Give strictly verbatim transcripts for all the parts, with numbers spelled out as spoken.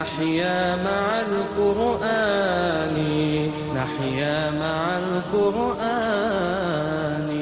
نحيا مع القرآن نحيا مع القرآن.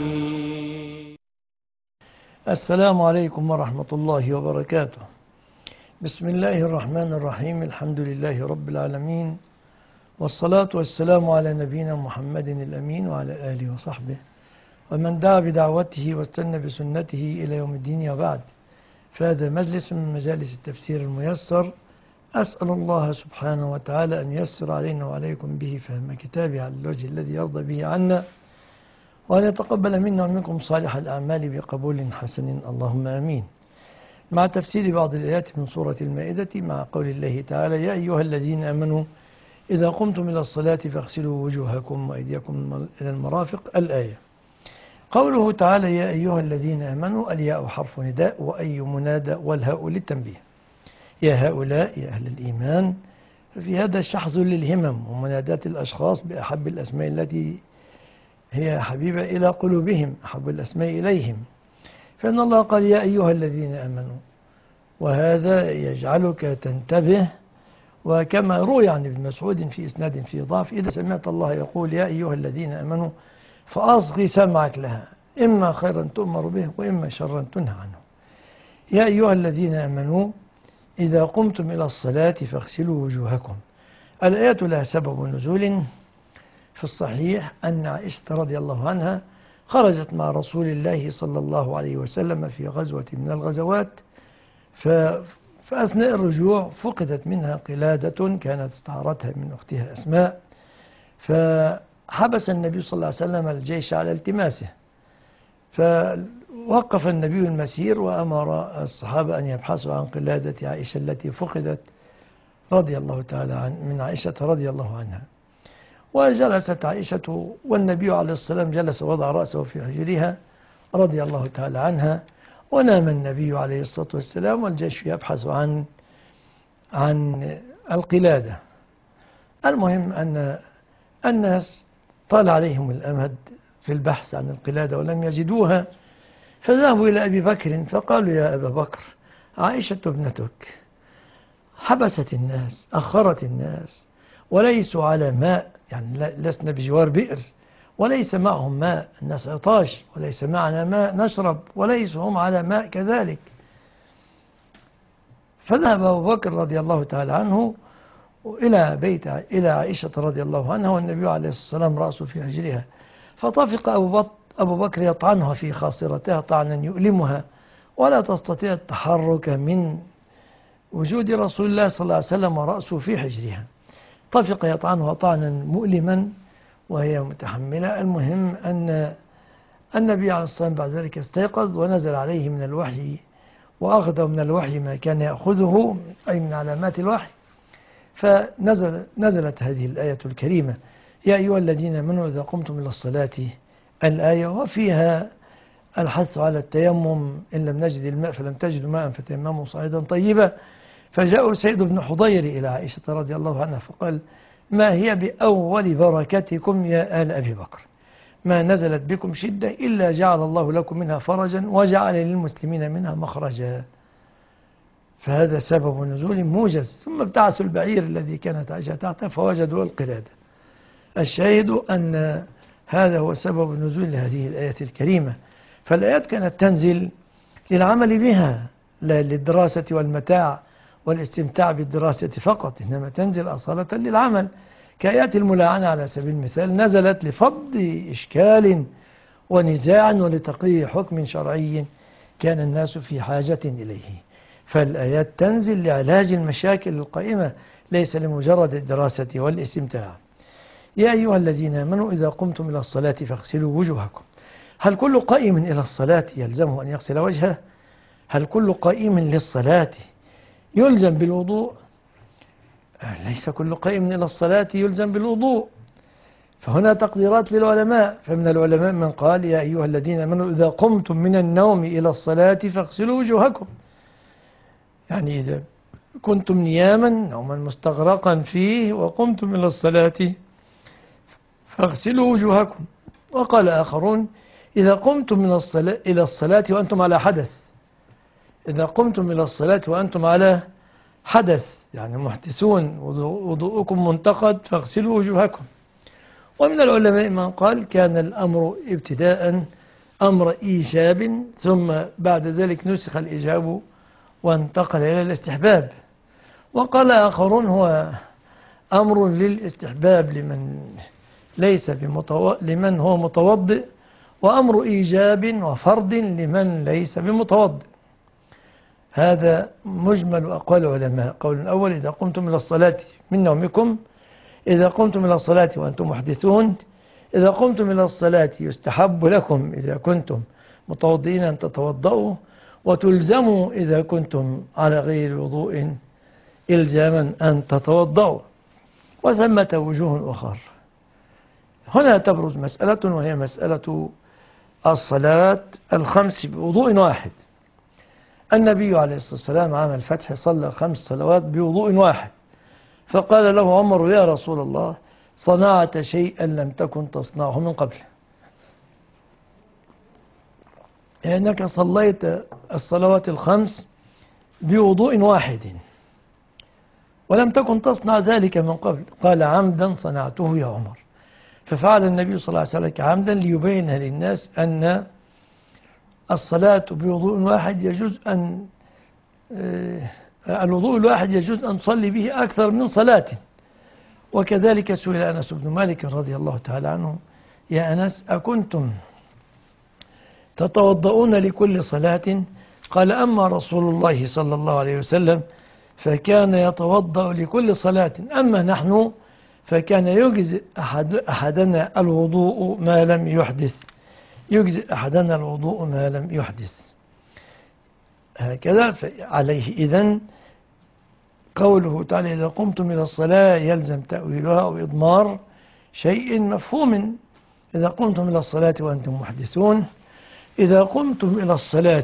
السلام عليكم ورحمة الله وبركاته. بسم الله الرحمن الرحيم. الحمد لله رب العالمين، والصلاة والسلام على نبينا محمد الأمين وعلى آله وصحبه ومن دعا بدعوته واستنى بسنته إلى يوم الدين. وبعد، فهذا مجلس من مجالس التفسير الميسر. أسأل الله سبحانه وتعالى أن ييسر علينا وعليكم به فهم كتابه على الوجه الذي يرضى به عنا، وأن يتقبل منا ومنكم صالح الأعمال بقبول حسن، اللهم آمين. مع تفسير بعض الآيات من سورة المائدة، مع قول الله تعالى: يا أيها الذين آمنوا إذا قمتم إلى الصلاة فاغسلوا وجوهكم وأيديكم إلى المرافق. الآية. قوله تعالى: يا أيها الذين آمنوا، الياء حرف نداء، وأي منادى، والهاء للتنبيه. يا هؤلاء، يا أهل الإيمان. ففي هذا شحذ للهمم ومنادات الأشخاص بأحب الأسماء التي هي حبيبة إلى قلوبهم، أحب الأسماء إليهم. فإن الله قال: يا أيها الذين آمنوا، وهذا يجعلك تنتبه. وكما روي عن ابن مسعود في إسناد فيه ضعف: إذا سمعت الله يقول يا أيها الذين آمنوا فأصغي سمعك لها، إما خيرا تؤمر به وإما شرا تنهى عنه. يا أيها الذين آمنوا إذا قمتم إلى الصلاة فاغسلوا وجوهكم. الآية لها سبب نزول. في الصحيح أن عائشة رضي الله عنها خرجت مع رسول الله صلى الله عليه وسلم في غزوة من الغزوات، فأثناء الرجوع فقدت منها قلادة كانت استعارتها من أختها أسماء، فحبس النبي صلى الله عليه وسلم الجيش على التماسه، فوقف النبي المسير وأمر الصحابة أن يبحثوا عن قلادة عائشة التي فقدت رضي الله تعالى عن من عائشة رضي الله عنها. وجلست عائشة والنبي عليه الصلاة والسلام جلس وضع رأسه في حجرها رضي الله تعالى عنها، ونام النبي عليه الصلاة والسلام والجيش يبحث عن عن القلادة. المهم أن الناس طال عليهم الأمد في البحث عن القلادة ولم يجدوها، فذهبوا إلى أبي بكر فقالوا: يا أبا بكر، عائشة ابنتك حبست الناس، أخرت الناس، وليسوا على ماء، يعني لسنا بجوار بئر، وليس معهم ماء، الناس عطاش، وليس معنا ماء نشرب، وليسوا هم على ماء كذلك. فذهب أبو بكر رضي الله تعالى عنه إلى بيت إلى عائشة رضي الله عنها، والنبي عليه الصلاة والسلام رأسه في حجرها، فطفق أبو, أبو بكر يطعنها في خاصرتها طعنا يؤلمها، ولا تستطيع التحرك من وجود رسول الله صلى الله عليه وسلم ورأسه في حجرها. طفق يطعنها طعنا مؤلما وهي متحملة. المهم أن النبي عليه الصلاة والسلام بعد ذلك استيقظ ونزل عليه من الوحي، وأخذ من الوحي ما كان يأخذه، أي من علامات الوحي. فنزل نزلت هذه الآية الكريمة: يا أيها الذين آمنوا إذا قمتم إلى الصلاة. الآية وفيها الحث على التيمم: إن لم نجد الماء فلم تجدوا ماء فتيمموا صعيدا طيبا. فجاء سيد بن حضير إلى عائشة رضي الله عنها فقال: ما هي بأول بركتكم يا آل أبي بكر، ما نزلت بكم شدة إلا جعل الله لكم منها فرجا وجعل للمسلمين منها مخرجا. فهذا سبب نزول موجز. ثم ابتعثوا البعير الذي كانت عائشة تحته فوجدوا القلادة. الشاهد أن هذا هو سبب نزول هذه الآية الكريمة. فالآيات كانت تنزل للعمل بها، لا للدراسة والمتاع والاستمتاع بالدراسة فقط، إنما تنزل أصالة للعمل. كآيات الملاعنة على سبيل المثال نزلت لفض إشكال ونزاع ولتقرير حكم شرعي كان الناس في حاجة إليه. فالآيات تنزل لعلاج المشاكل القائمة، ليس لمجرد الدراسة والاستمتاع. يا أيها الذين آمنوا إذا قمتم إلى الصلاة فاغسلوا وجوهكم. هل كل قائم إلى الصلاة يلزمه أن يغسل وجهه؟ هل كل قائم للصلاة يلزم بالوضوء؟ ليس كل قائم إلى الصلاة يلزم بالوضوء. فهنا تقديرات للعلماء. فمن العلماء من قال: يا أيها الذين آمنوا إذا قمتم من النوم إلى الصلاة فاغسلوا وجوهكم، يعني إذا كنتم نياما نوما مستغرقا فيه وقمتم إلى الصلاة فاغسلوا وجوهكم. وقال آخرون: إذا قمتم من الصلاة إلى الصلاة وأنتم على حدث، إذا قمتم إلى الصلاة وأنتم على حدث يعني محدثون وضوءكم منتقد فاغسلوا وجوهكم. ومن العلماء من قال كان الأمر ابتداء أمر إيجاب، ثم بعد ذلك نسخ الإيجاب وانتقل إلى الاستحباب. وقال آخرون هو أمر للاستحباب لمن ليس بمتو... لمن هو متوضئ، وأمر إيجاب وفرض لمن ليس بمتوضئ. هذا مجمل أقوال العلماء. قول الأول: إذا قمتم إلى الصلاة من نومكم، إذا قمتم إلى الصلاة وأنتم محدثون، إذا قمتم إلى الصلاة يستحب لكم إذا كنتم متوضئين أن تتوضؤوا، وتلزموا إذا كنتم على غير وضوء إلزاما أن تتوضؤوا. وثمة وجوه أخرى. هنا تبرز مسألة، وهي مسألة الصلاة الخمس بوضوء واحد. النبي عليه الصلاة والسلام عام الفتح صلى خمس صلوات بوضوء واحد، فقال له عمر: يا رسول الله، صنعت شيئا لم تكن تصنعه من قبل، لأنك صليت الصلوات الخمس بوضوء واحد ولم تكن تصنع ذلك من قبل. قال: عمدا صنعته يا عمر. ففعل النبي صلى الله عليه وسلم عمدا ليبين للناس أن الصلاة بوضوء واحد يجوز أن الوضوء الواحد يجوز أن تصلي به أكثر من صلاة. وكذلك سئل أنس بن مالك رضي الله تعالى عنه: يا أنس، أكنتم تتوضؤون لكل صلاة؟ قال: أما رسول الله صلى الله عليه وسلم فكان يتوضأ لكل صلاة، أما نحن فكان يجزئ أحد أحدنا الوضوء ما لم يحدث يجزئ أحدنا الوضوء ما لم يحدث. هكذا عليه إذن قوله تعالى: إذا قمتم إلى الصلاة يلزم تأويلها أو إضمار شيء مفهوم. إذا قمتم إلى الصلاة وأنتم محدثون، إذا قمتم إلى الصلاة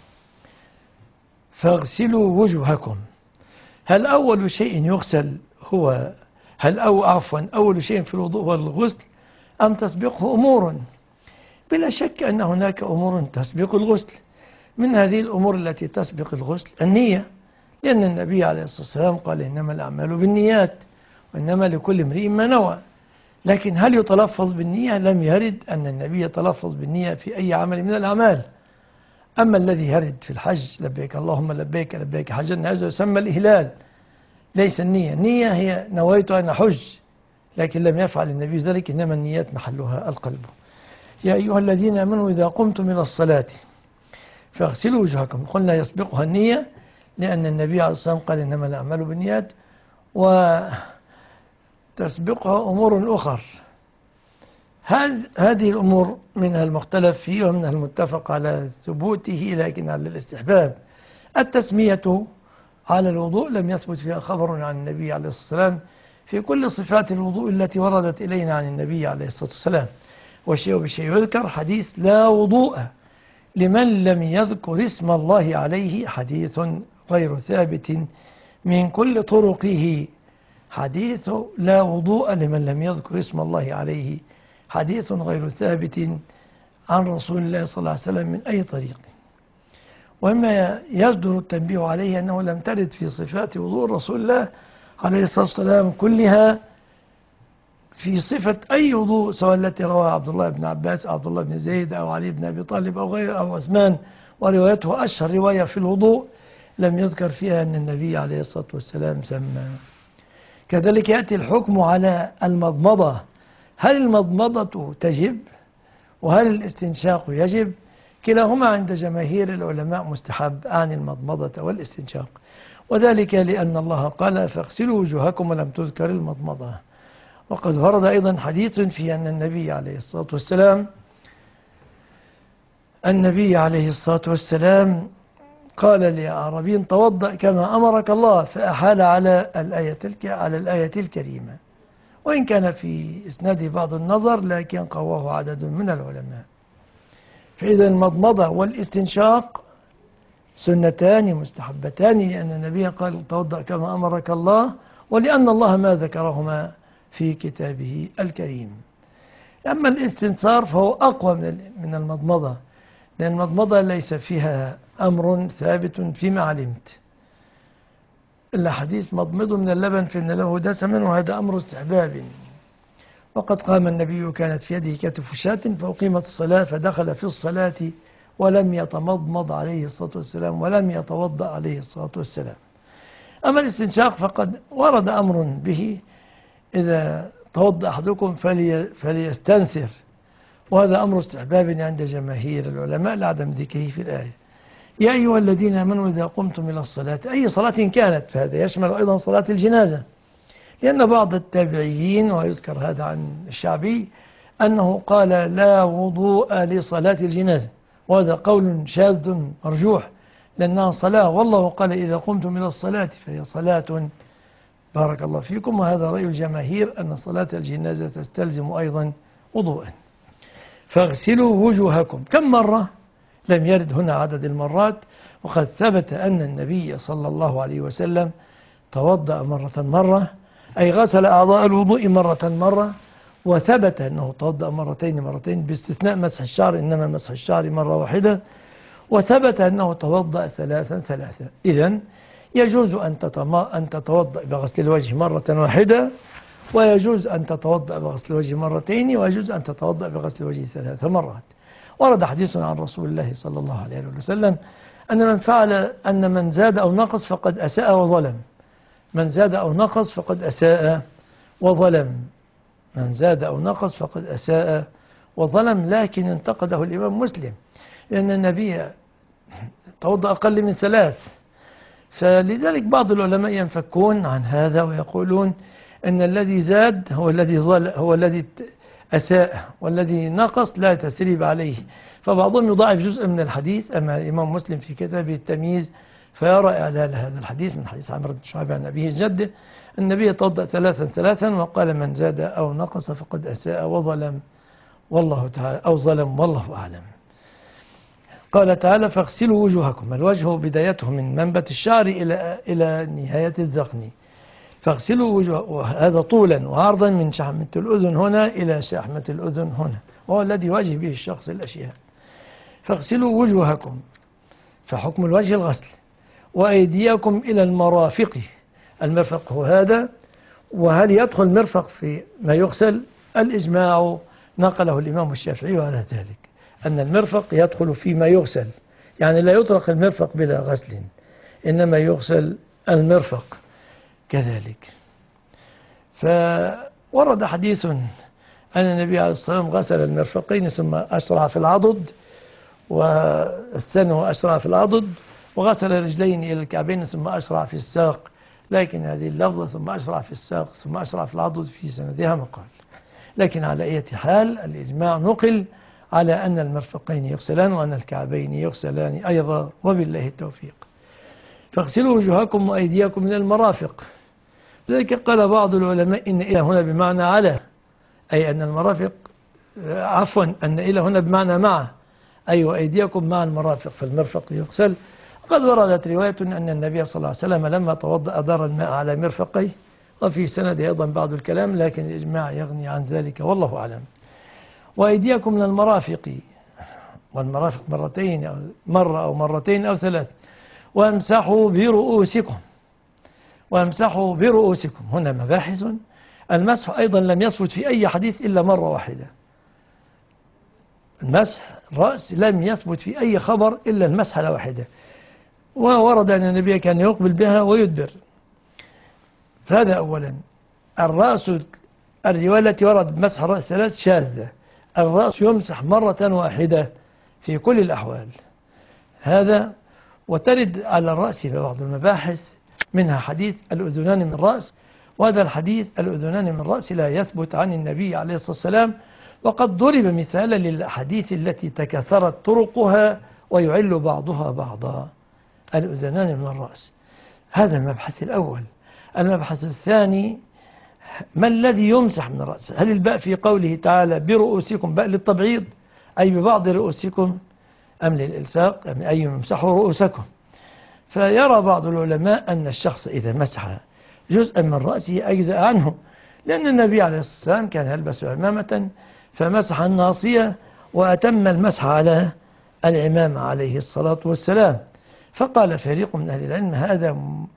فاغسلوا وجوهكم. هل أول شيء يغسل هو هل أو عفوا أول شيء في الوضوء هو الغسل، أم تسبقه أمور؟ بلا شك أن هناك أمور تسبق الغسل. من هذه الأمور التي تسبق الغسل النية، لأن النبي عليه الصلاة والسلام قال: إنما الأعمال بالنيات وإنما لكل امرئ ما نوى. لكن هل يتلفظ بالنية؟ لم يرد أن النبي يتلفظ بالنية في أي عمل من الأعمال. أما الذي يرد في الحج: لبيك اللهم لبيك لبيك حجا، هذا يسمى الإهلال، ليس النية. النية هي نويت أن أحج، لكن لم يفعل النبي ذلك، إنما النيات محلها القلب. يا أيها الذين آمنوا إذا قمتم إلى الصلاة فاغسلوا وجوهكم. قلنا يسبقها النية، لأن النبي عليه الصلاة والسلام قال: إنما الأعمال بالنيات، وتسبقها أمور أخرى. هذه الأمور منها المختلف فيه ومنها المتفق على ثبوته، لكن على الاستحباب. التسمية على الوضوء لم يثبت فيها خبر عن النبي عليه الصلاة والسلام في كل صفات الوضوء التي وردت إلينا عن النبي عليه الصلاة والسلام. والشيء بشيء يذكر حديث لا وضوء لمن لم يذكر اسم الله عليه، حديث غير ثابت من كل طرقه. حديث لا وضوء لمن لم يذكر اسم الله عليه حديث غير ثابت عن رسول الله صلى الله عليه وسلم من أي طريق. ومما يصدر التنبيه عليه أنه لم ترد في صفات وضوء رسول الله عليه الصلاة والسلام كلها في صفة أي وضوء، سواء التي رواه عبد الله بن عباس أو عبد الله بن زيد أو علي بن أبي طالب أو غيره أو عثمان، وروايته أشهر رواية في الوضوء لم يذكر فيها أن النبي عليه الصلاة والسلام سمى. كذلك يأتي الحكم على المضمضة: هل المضمضة تجب وهل الاستنشاق يجب؟ كلاهما عند جماهير العلماء مستحب عن المضمضة والاستنشاق، وذلك لأن الله قال: فاغسلوا وجوهكم، ولم تذكر المضمضة. وقد ورد أيضا حديث في أن النبي عليه الصلاة والسلام النبي عليه الصلاة والسلام قال لأعرابي: توضأ كما أمرك الله، فأحال على الآية على الآية الكريمة، وإن كان في إسناده بعض النظر لكن قواه عدد من العلماء. فإذا المضمضة والاستنشاق سنتان مستحبتان، لأن النبي قال: توضأ كما أمرك الله، ولأن الله ما ذكرهما في كتابه الكريم. أما الاستنثار فهو أقوى من المضمضة، لأن المضمضة ليس فيها أمر ثابت فيما علمت. الحديث مضمض من اللبن فإن له دسما، وهذا أمر استحباب. وقد قام النبي كانت في يده كتف شاة فأقيمت الصلاة فدخل في الصلاة ولم يتمضمض عليه الصلاة والسلام ولم يتوضأ عليه الصلاة والسلام. أما الاستنشاق فقد ورد أمر به إذا توضأ أحدكم فلي فليستنثر، وهذا أمر استحباب عند جماهير العلماء لعدم ذكره في الآية. يا أيها الذين آمنوا إذا قمتم إلى الصلاة، أي صلاة كانت، فهذا يشمل أيضا صلاة الجنازة، لأن بعض التابعيين ويذكر هذا عن الشعبي أنه قال لا وضوء لصلاة الجنازة، وهذا قول شاذ مرجوح لأنها صلاة، والله قال إذا قمتم إلى الصلاة فهي صلاة. بارك الله فيكم. وهذا رأي الجماهير أن صلاة الجنازة تستلزم أيضا وضوءا. فاغسلوا وجوهكم. كم مرة؟ لم يرد هنا عدد المرات، وقد ثبت أن النبي صلى الله عليه وسلم توضأ مرة مرة، أي غسل أعضاء الوضوء مرة مرة، وثبت أنه توضأ مرتين مرتين باستثناء مسح الشعر، إنما مسح الشعر مرة واحدة، وثبت أنه توضأ ثلاثا ثلاثا. إذن يجوز أن أن تتوضأ بغسل الوجه مرة واحدة، ويجوز أن تتوضأ بغسل الوجه مرتين، ويجوز أن تتوضأ بغسل الوجه ثلاث مرات. ورد حديث عن رسول الله صلى الله عليه وسلم أن من فعل أن من زاد أو نقص فقد أساء وظلم. من زاد أو نقص فقد أساء وظلم. من زاد أو نقص فقد أساء وظلم. لكن انتقده الإمام مسلم لأن النبي توضأ أقل من ثلاث، فلذلك بعض العلماء ينفكون عن هذا ويقولون أن الذي زاد هو الذي ظل هو الذي أساء، والذي نقص لا تثريب عليه. فبعضهم يضاعف جزء من الحديث، أما الإمام مسلم في كتابه التمييز فيرى إعلال هذا الحديث من حديث عمرو بن شعيب عن أبيه جده النبي توضأ ثلاثا ثلاثا، وقال من زاد أو نقص فقد أساء وظلم والله تعالى أو ظلم والله أعلم. قال تعالى فاغسلوا وجوهكم. الوجه بدايته من منبت الشعر إلى إلى نهاية الذقن. فاغسلوا وجوه، هذا طولا وعرضا من شحمة الأذن هنا إلى شحمة الأذن هنا، وهو الذي يواجه به الشخص الأشياء. فاغسلوا وجوهكم، فحكم الوجه الغسل، وأيديكم إلى المرافق. المرفق هو هذا. وهل يدخل المرفق في ما يغسل؟ الإجماع نقله الإمام الشافعي على ذلك، أن المرفق يدخل فيما يغسل، يعني لا يطلق المرفق بلا غسل، إنما يغسل المرفق كذلك. فورد حديث أن النبي عليه الصلاة والسلام غسل المرفقين ثم أشرع في العضد، والثاني أشرع في العضد، وغسل الرجلين إلى الكعبين ثم أشرع في الساق. لكن هذه اللفظة ثم أشرع في الساق ثم أشرع في العضد في سندها مقال. لكن على أي حال الإجماع نقل على أن المرفقين يغسلان وأن الكعبين يغسلان أيضا، وبالله التوفيق. فاغسلوا وجوهكم وأيديكم من المرافق. لذلك قال بعض العلماء إن إلى هنا بمعنى على، أي أن المرافق عفوا أن إلى هنا بمعنى مع، أي وأيديكم مع المرافق، فالمرفق يغسل. قد وردت رواية أن النبي صلى الله عليه وسلم لما توضأ أدار الماء على مرفقيه، وفي سند أيضا بعض الكلام، لكن الإجماع يغني عن ذلك والله أعلم. وأيديكم من المرافق، والمرافق مرتين أو مرة أو مرتين أو ثلاث. وامسحوا برؤوسكم، وامسحوا برؤوسكم. هنا مباحث. المسح أيضا لم يثبت في أي حديث إلا مرة واحدة. المسح الرأس لم يثبت في أي خبر إلا المسحة واحدة، وورد أن النبي كان يقبل بها ويدبر. فهذا أولا. الرأس الرواية التي ورد مسح الرأس ثلاث شاذة. الرأس يمسح مرة واحدة في كل الأحوال. هذا. وترد على الرأس في بعض المباحث، منها حديث الأذنان من الرأس، وهذا الحديث الأذنان من الرأس لا يثبت عن النبي عليه الصلاة والسلام، وقد ضرب مثالا للأحاديث التي تكاثرت طرقها ويعل بعضها بعضا. الأذنان من الرأس، هذا المبحث الأول. المبحث الثاني، ما الذي يمسح من الرأس؟ هل الباء في قوله تعالى برؤوسكم باء للتبعيض أي ببعض رؤوسكم أم للإلصاق أم أي يمسحوا رؤوسكم؟ فيرى بعض العلماء أن الشخص إذا مسح جزءا من رأسه أجزأ عنه، لأن النبي عليه الصلاة والسلام كان يلبس عمامة فمسح الناصية وأتم المسح على العمامة عليه الصلاة والسلام. فقال فريق من أهل العلم هذا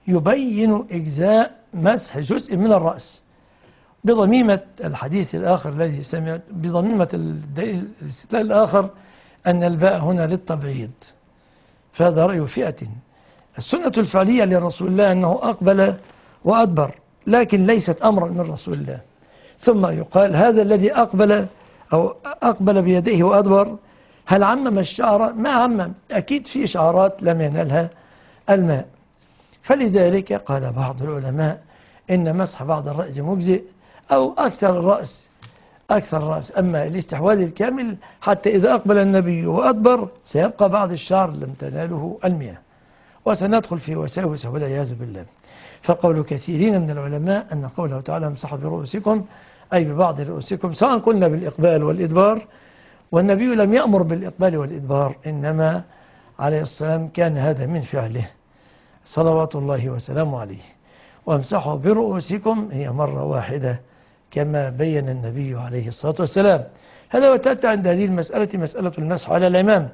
يبين إجزاء مسح جزء من الرأس، بضميمة الحديث الآخر الذي سمعت، بضميمة الاستدلال الآخر أن الباء هنا للتبعيض، فهذا رأي فئة. السنة الفعلية لرسول الله أنه أقبل وأدبر، لكن ليست أمرا من رسول الله. ثم يقال هذا الذي أقبل أو أقبل بيديه وأدبر هل عمم الشعر؟ ما عمم، أكيد في شعرات لم ينالها الماء. فلذلك قال بعض العلماء إن مسح بعض الرأس مجزئ أو أكثر الرأس أكثر الرأس، أما الاستحواذ الكامل حتى إذا أقبل النبي وأدبر سيبقى بعض الشعر لم تناله المياه، وسندخل في وساوس والعياذ بالله. فقول كثيرين من العلماء أن قوله تعالى امسحوا برؤوسكم أي ببعض رؤوسكم، سواء قلنا بالإقبال والإدبار، والنبي لم يأمر بالإقبال والإدبار، إنما عليه السلام كان هذا من فعله صلوات الله وسلامه عليه. وامسحوا برؤوسكم هي مرة واحدة كما بين النبي عليه الصلاة والسلام. هذا وتأتى عند هذه المسألة مسألة المسح على العمام.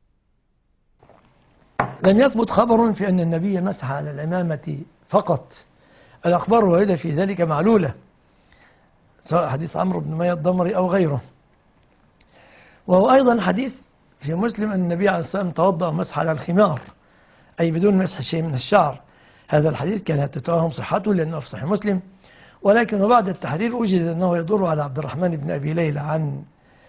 لم يثبت خبر في أن النبي مسح على العمامة فقط، الأخبار الواردة في ذلك معلولة، سواء حديث عمرو بن مية الضمري أو غيره. وهو أيضا حديث في مسلم أن النبي عليه الصلاة والسلام توضأ مسح على الخمار، أي بدون مسح شيء من الشعر. هذا الحديث كانت تتوهم صحته لأنه في صحيح مسلم، ولكن وبعد التحرير وجد أنه يدور على عبد الرحمن بن أبي ليلى عن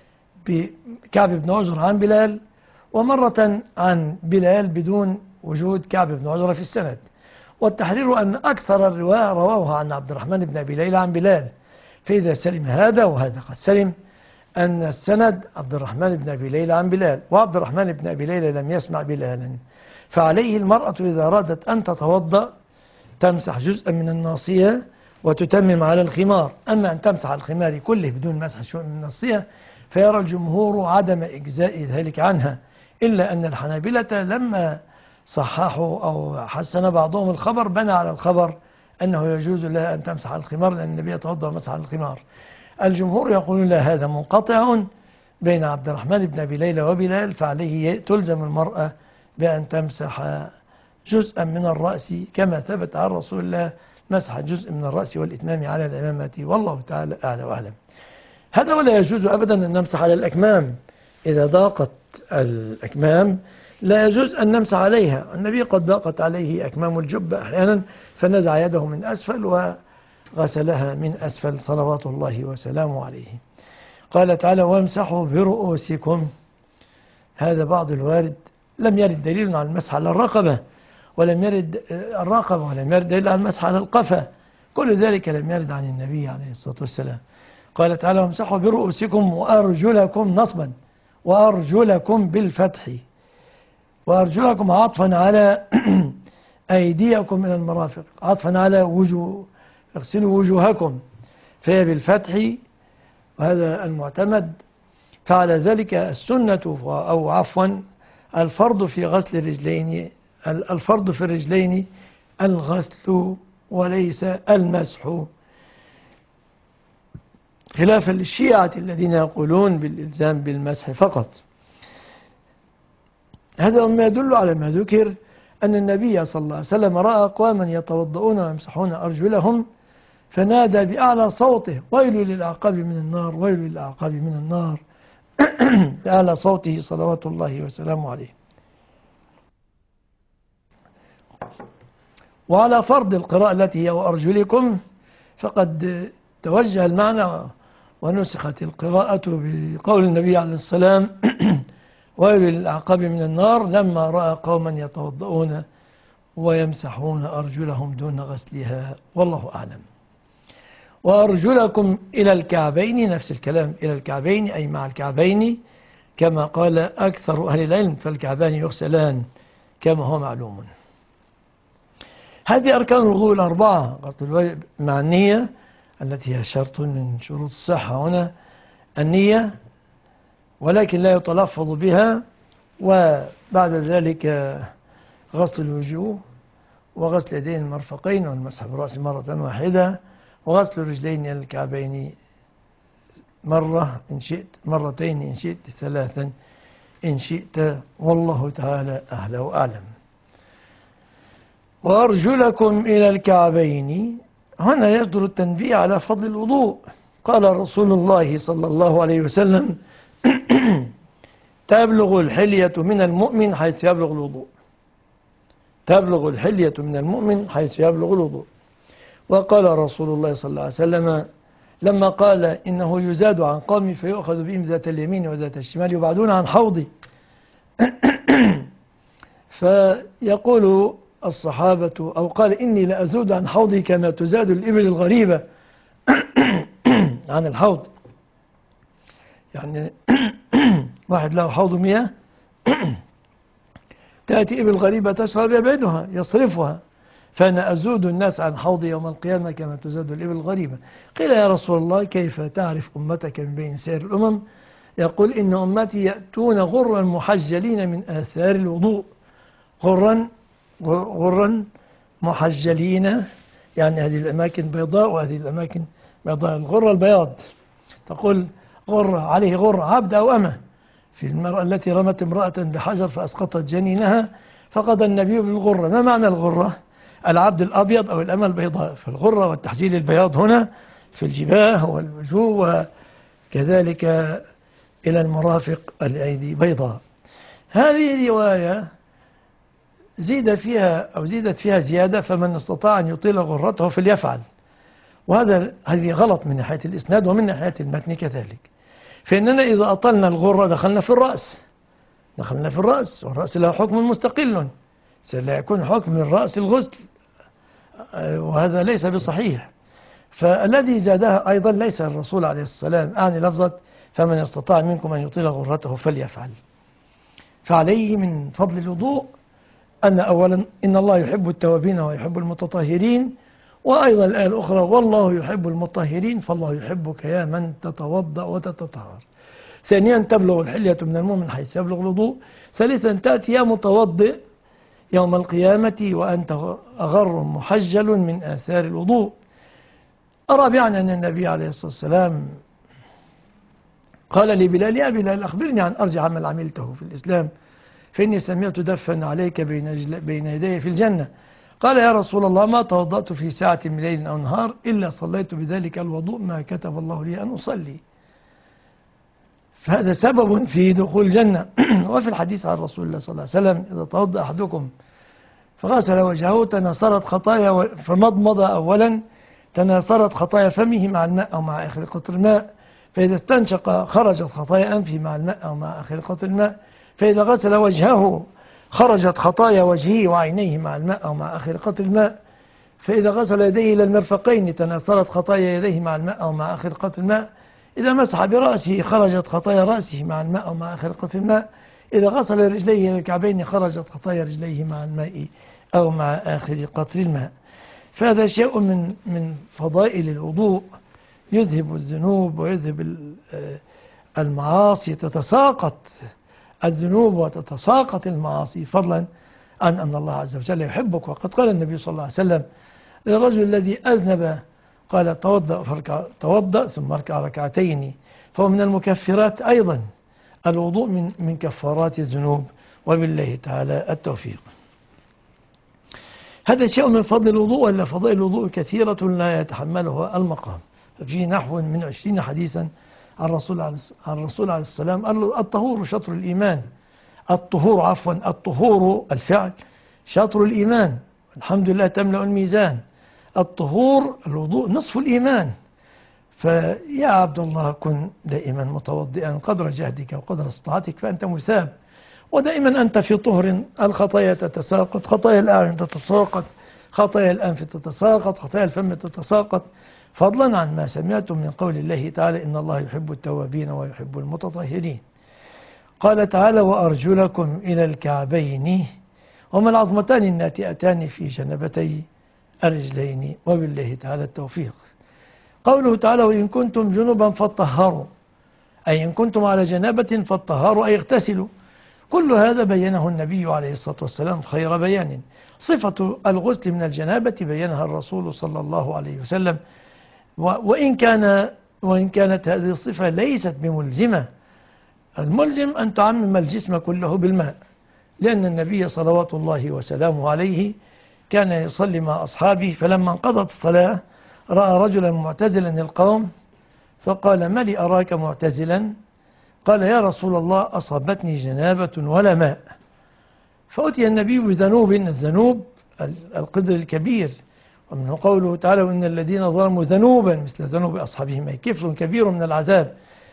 كعب بن عجرة عن بلال، ومرة عن بلال بدون وجود كعب بن عجرة في السند. والتحرير أن أكثر الرواة رواه عن عبد الرحمن بن أبي ليلى عن بلال، فإذا سلم هذا وهذا قد سلم أن السند عبد الرحمن بن أبي ليلى عن بلال، وعبد الرحمن بن أبي ليلى لم يسمع بلالا. فعليه المرأة إذا أرادت أن تتوضأ تمسح جزءا من الناصية وتتمم على الخمار. أما أن تمسح الخمار كله بدون مسح شيء من الناصية فيرى الجمهور عدم إجزاء ذلك عنها، إلا أن الحنابلة لما صححوا أو حسن بعضهم الخبر بنى على الخبر أنه يجوز لها أن تمسح الخمار لأن النبي يتوضأ مسح الخمار. الجمهور يقولون لا، هذا منقطع بين عبد الرحمن بن أبي ليلى وبلال، فعليه تلزم المرأة بأن تمسح جزءا من الرأس كما ثبت عن رسول الله مسح جزء من الرأس والإتمام على العمامة، والله تعالى أعلى وأعلم. هذا ولا يجوز أبدا أن نمسح على الأكمام، إذا ضاقت الأكمام لا يجوز أن نمسح عليها. النبي قد ضاقت عليه أكمام الجبة أحيانا فنزع يده من أسفل وغسلها من أسفل صلوات الله وسلامه عليه. قال تعالى وامسحوا برؤوسكم، هذا بعض الوارد، لم يرد دليل على المسح على الرقبة ولم يرد الرقبة ولم يرد دليل على المسح على القفا، كل ذلك لم يرد عن النبي عليه الصلاة والسلام. قال تعالى وامسحوا برؤوسكم وأرجلكم نصبا وأرجلكم بالفتح، وأرجلكم عطفا على أيديكم من المرافق، عطفا على وجوه، اغسلوا وجوهكم، فهي بالفتح وهذا المعتمد. فعلى ذلك السنة أو عفوا الفرض في غسل الرجلين، الفرض في الرجلين الغسل وليس المسح، خلافا للشيعة الذين يقولون بالإلزام بالمسح فقط. هذا ما يدل على ما ذكر أن النبي صلى الله عليه وسلم رأى أقواما يتوضؤون ويمسحون أرجلهم فنادى بأعلى صوته ويل للأعقاب من النار ويل للأعقاب من النار بأعلى صوته صلوات الله وسلامه عليه. وعلى فرض القراءة التي هي وأرجلكم فقد توجه المعنى ونسخت القراءة بقول النبي عليه السلام ويل للأعقاب من النار لما رأى قوما يتوضؤون ويمسحون أرجلهم دون غسلها، والله أعلم. وأرجلكم إلى الكعبين نفس الكلام، إلى الكعبين أي مع الكعبين كما قال أكثر أهل العلم، فالكعبان يغسلان كما هو معلوم. هذه أركان الوضوء الأربعة، غسل الوجه مع النية التي هي شرط من شروط الصحة هنا النية، ولكن لا يتلفظ بها، وبعد ذلك غسل الوجوه وغسل اليدين المرفقين والمسح بالرأس مرة واحدة وغسل الرجلين إلى الكعبين مرة إن شئت، مرتين إن شئت، ثلاثا إن شئت، والله تعالى أعلى وأعلم. وأرجلكم إلى الكعبين. هنا يصدر التنبيه على فضل الوضوء. قال رسول الله صلى الله عليه وسلم تبلغ الحلية من المؤمن حيث يبلغ الوضوء. تبلغ الحلية من المؤمن حيث يبلغ الوضوء. وقال رسول الله صلى الله عليه وسلم لما قال إنه يزاد عن قومي فيؤخذ بهم ذات اليمين وذات الشمال يبعدون عن حوضي. فيقول الصحابة أو قال إني لأزود عن حوضي كما تزاد الإبل الغريبة عن الحوض. يعني واحد له حوض مياه تأتي إبل غريبة تشرب يبعدها يصرفها، فأنا أزود الناس عن حوضي يوم القيامة كما تزاد الإبل الغريبة. قيل يا رسول الله كيف تعرف أمتك من بين سائر الأمم؟ يقول إن أمتي يأتون غرا محجلين من آثار الوضوء. غرا غرا محجلين يعني هذه الأماكن بيضاء وهذه الأماكن بيضاء. الغرة البياض، تقول غرة عليه غرة عبد أو أمة. في المرأة التي رمت امرأة بحجر فأسقطت جنينها فقضى النبي بالغرة. ما معنى الغرة؟ العبد الأبيض أو الأمة البيضاء. فالغرة والتحجيل البياض هنا في الجباه والوجوه وكذلك إلى المرافق الأيدي بيضاء. هذه رواية زيد فيها أو زيدت فيها زيادة فمن استطاع أن يطيل غرته فليفعل. وهذا هذه غلط من ناحية الإسناد ومن ناحية المتن كذلك. فإننا إذا أطلنا الغرة دخلنا في الرأس دخلنا في الرأس والرأس له حكم مستقل، سلا يكون حكم الرأس الغسل وهذا ليس بصحيح. فالذي زادها أيضا ليس الرسول عليه السلام أعني لفظة فمن استطاع منكم أن يطيل غرته فليفعل. فعليه من فضل الوضوء أن أولا إن الله يحب التوابين ويحب المتطهرين، وأيضا الآية الأخرى والله يحب المطهرين فالله يحبك يا من تتوضأ وتتطهر. ثانيا تبلغ الحلية من المؤمن حيث يبلغ الوضوء. ثالثا تأتي يا متوضئ يوم القيامة وأنت أغر محجل من آثار الوضوء. رابعا أن النبي عليه الصلاة والسلام قال لبلال يا بلال أخبرني عن أرجع عمل عملته في الإسلام فإني سمعت دفا عليك بين بين يدي في الجنة. قال يا رسول الله ما توضأت في ساعة من ليل أو نهار إلا صليت بذلك الوضوء ما كتب الله لي أن أصلي. فهذا سبب في دخول الجنة. وفي الحديث عن رسول الله صلى الله عليه وسلم إذا توضأ أحدكم فغسل وجهه تناثرت خطايا فمضمض أولا تناثرت خطايا فمه مع الماء أو مع آخر قطر الماء، فإذا استنشق خرجت خطايا أنفه مع الماء أو مع آخر قطر الماء، فإذا غسل وجهه خرجت خطايا وجهه وعينيه مع الماء أو مع آخر قطر الماء، فإذا غسل يديه إلى المرفقين تناثرت خطايا يديه مع الماء أو مع آخر قطر الماء، إذا مسح برأسه خرجت خطايا رأسه مع الماء أو مع آخر قطر الماء، إذا غسل رجليه إلى الكعبين خرجت خطايا رجليه مع الماء أو مع آخر قطر الماء. فهذا شيء من من فضائل الوضوء يذهب الذنوب ويذهب المعاصي، تتساقط الذنوب وتتساقط المعاصي فضلا عن أن الله عز وجل يحبك. وقد قال النبي صلى الله عليه وسلم للرجل الذي أذنب قال توضأ فركع توضأ ثم اركع ركعتين فهو من المكفرات أيضا. الوضوء من من كفارات الذنوب وبالله تعالى التوفيق. هذا شيء من فضل الوضوء، ولا فضائل الوضوء كثيرة لا يتحملها المقام. ففي نحو من عشرين حديثا عن الرسول عن الرسول عليه السلام قال له الطهور شطر الإيمان. الطهور عفوا الطهور الفعل شطر الإيمان، الحمد لله تملأ الميزان. الطهور الوضوء نصف الإيمان. فيا عبد الله كن دائما متوضئا قدر جهدك وقدر استطاعتك فأنت مثاب، ودائما أنت في طهر. الخطايا تتساقط، خطايا الأعين تتساقط، خطايا الأنف تتساقط، خطايا الفم تتساقط، فضلا عن ما سمعتم من قول الله تعالى إن الله يحب التوابين ويحب المتطهرين. قال تعالى وأرجلكم إلى الكعبين، هما العظمتان الناتئتان في جنبتي الرجلين وبالله تعالى التوفيق. قوله تعالى وإن كنتم جنبا فاطهروا، أي إن كنتم على جنابة فاطهروا أي اغتسلوا. كل هذا بينه النبي عليه الصلاة والسلام خير بيان. صفة الغسل من الجنابة بينها الرسول صلى الله عليه وسلم، وإن كان وإن كانت هذه الصفة ليست بملزمة. الملزم أن تعمم الجسم كله بالماء، لأن النبي صلوات الله وسلامه عليه كان يصلي مع أصحابه، فلما انقضت الصلاة رأى رجلا معتزلا القوم فقال: ما لي أراك معتزلا؟ قال: يا رسول الله أصابتني جنابة ولا ماء. فأتي النبي بذنوب، الذنوب القدر الكبير، ومنه قوله تعالى: وإن الذين ظلموا ذنوبا مثل ذنوب أصحابهم، أي كفل كبير من العذاب.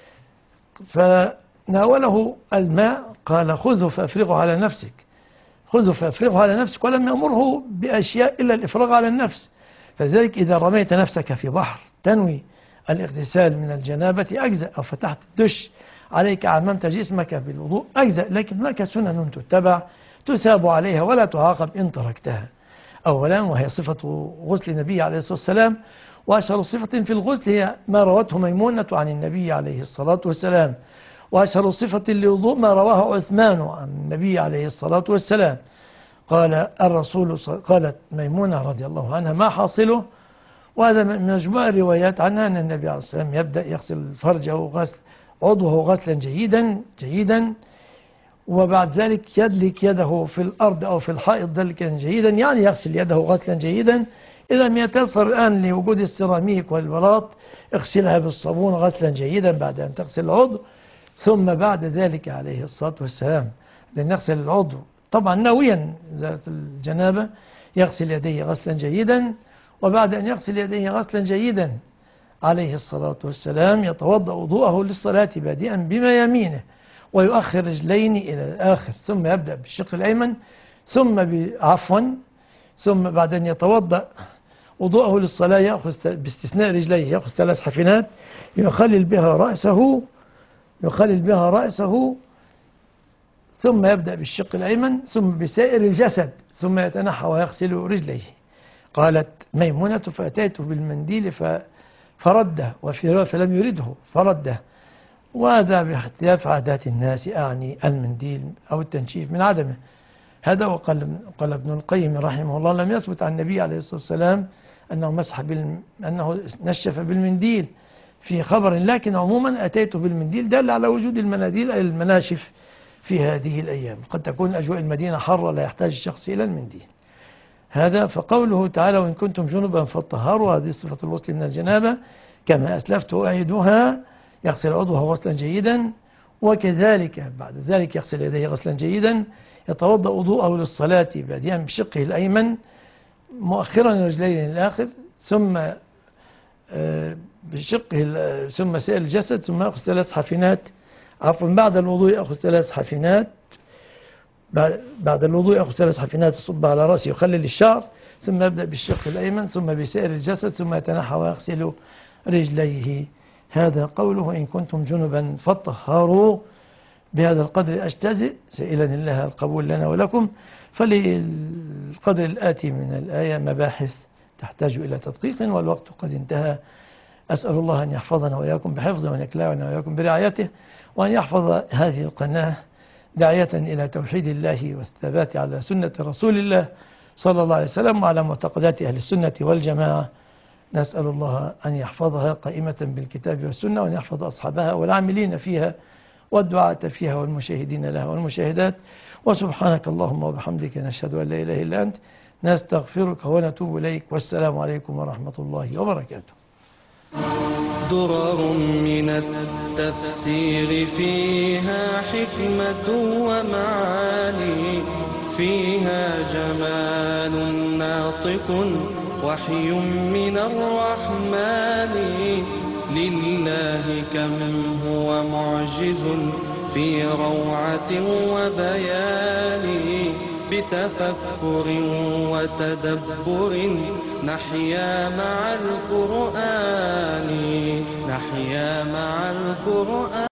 فناوله الماء، قال: خذه فأفرغه على نفسك، خذه فأفرغه على نفسك، ولم يأمره بأشياء إلا الإفراغ على النفس. فذلك إذا رميت نفسك في بحر تنوي الاغتسال من الجنابة أجزأ، أو فتحت الدش عليك عممت جسمك بالوضوء أجزأ، لكن هناك سنن تتبع تثاب عليها ولا تعاقب إن تركتها. أولا، وهي صفة غسل النبي عليه الصلاة والسلام، وأشهر صفة في الغسل هي ما روته ميمونة عن النبي عليه الصلاة والسلام، وأشهر صفة للوضوء ما رواه عثمان عن النبي عليه الصلاة والسلام. قال الرسول قالت ميمونة رضي الله عنها: ما حاصله؟ وهذا من مجموع الروايات عنها أن النبي عليه الصلاة والسلام يبدأ يغسل فرجه غسل عضوه غسلا جيدا جيدا، وبعد ذلك يدلك يده في الأرض أو في الحائط دلكا جيدا، يعني يغسل يده غسلا جيدا. إذا لم يتيسر الآن لوجود السيراميك والبلاط، اغسلها بالصابون غسلا جيدا بعد أن تغسل العضو. ثم بعد ذلك عليه الصلاة والسلام لأن يغسل العضو طبعا ناويا ذات الجنابة يغسل يديه غسلا جيدا، وبعد أن يغسل يديه غسلا جيدا عليه الصلاة والسلام يتوضأ وضوءه للصلاة بادئا بما يمينه، ويؤخر رجلين إلى الآخر، ثم يبدأ بالشق الأيمن، ثم عفوا ثم بعد أن يتوضأ وضوءه للصلاة يأخذ باستثناء رجليه يأخذ ثلاث حفنات يخلل بها رأسه يخلل بها رأسه ثم يبدأ بالشق الأيمن، ثم بسائر الجسد، ثم يتنحى ويغسل رجليه. قالت ميمونة: فأتيته بالمنديل فرده، وفي رواية فلم يرده فرده، وهذا باختلاف عادات الناس، أعني المنديل أو التنشيف من عدمه. هذا وقال قال ابن القيم رحمه الله: لم يثبت عن النبي عليه الصلاة والسلام أنه مسح بالم... أنه نشف بالمنديل في خبر، لكن عموما أتيته بالمنديل دل على وجود المناديل أي المناشف في هذه الأيام. قد تكون أجواء المدينة حارة لا يحتاج الشخص إلى المنديل. هذا. فقوله تعالى: وإن كنتم جنبا فاطهروا، هذه صفة الغسل من الجنابة كما أسلفت أعيدها، يغسل عضوه غسلا جيدا، وكذلك بعد ذلك يغسل يديه غسلا جيدا، يتوضأ وضوءه للصلاة بادئا بشقه الأيمن مؤخرا رجليه للآخر، ثم بشقه ثم سائر الجسد، ثم يأخذ ثلاث حفنات عفوا بعد الوضوء يأخذ ثلاث حفنات بعد الوضوء يأخذ ثلاث حفنات يصب على رأسه يخلل الشعر، ثم يبدأ بالشق الأيمن، ثم بسائر الجسد، ثم يتنحى ويغسل رجليه. هذا قوله: إن كنتم جنبا فاطهروا. بهذا القدر أجتزئ، سائلا الله القبول لنا ولكم. فللقدر الآتي من الآية مباحث تحتاج إلى تدقيق، والوقت قد انتهى. أسأل الله أن يحفظنا وإياكم بحفظه، وأن يكلأنا وإياكم برعايته، وأن يحفظ هذه القناة داعية إلى توحيد الله والثبات على سنة رسول الله صلى الله عليه وسلم وعلى معتقدات أهل السنة والجماعة. نسأل الله أن يحفظها قائمة بالكتاب والسنة، وأن يحفظ أصحابها والعاملين فيها والدعاة فيها والمشاهدين لها والمشاهدات. وسبحانك اللهم وبحمدك نشهد أن لا إله إلا أنت نستغفرك ونتوب إليك، والسلام عليكم ورحمة الله وبركاته. درر من التفسير فيها حكمة ومعاني، فيها جمال ناطق وحي من الرحمن. لله كم هو معجز في روعة وبيان، بتفكر وتدبر نحيا مع القرآن نحيا مع القرآن.